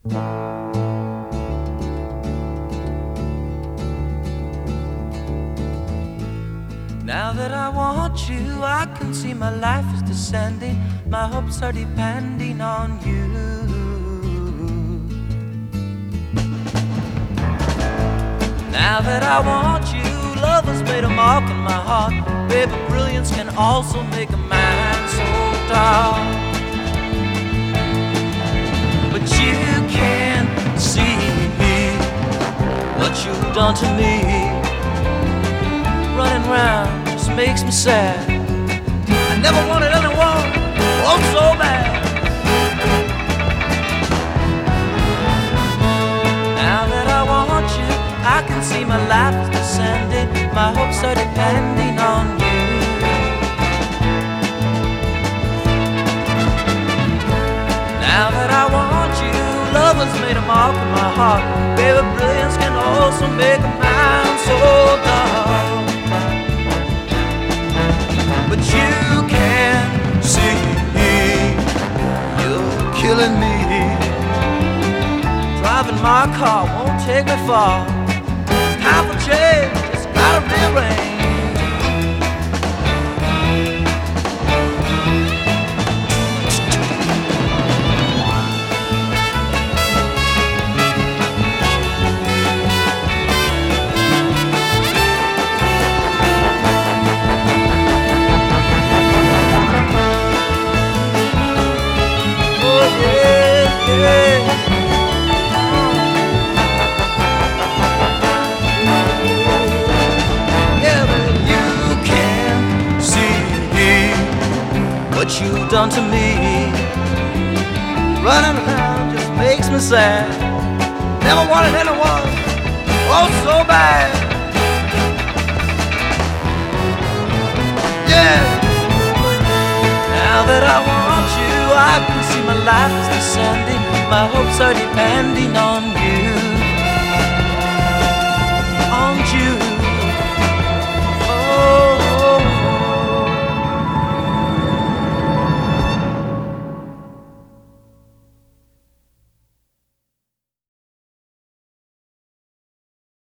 Now that I want you, I can see my life is descending. My hopes are depending on you. Now that I want you, love has made a mark on my heart. Baby, brilliance can also make a man so dark. But you can't see what you've done to me. Running round just makes me sad. I never wanted anyone, oh so bad. Now that I want you, I can see my life is descending. My hopes are depending on you. Now that I want you, love has made a mark on my heart. Baby, brilliance can also make a man so dull. But you can't see, you're killing me. Driving my car won't take me far. It's time for change, it's gotta rearrange. What you've done to me, running around just makes me sad. Never wanted anyone, oh so bad. Yeah. Now that I want you, I can see my life is descending. My hopes are depending on you.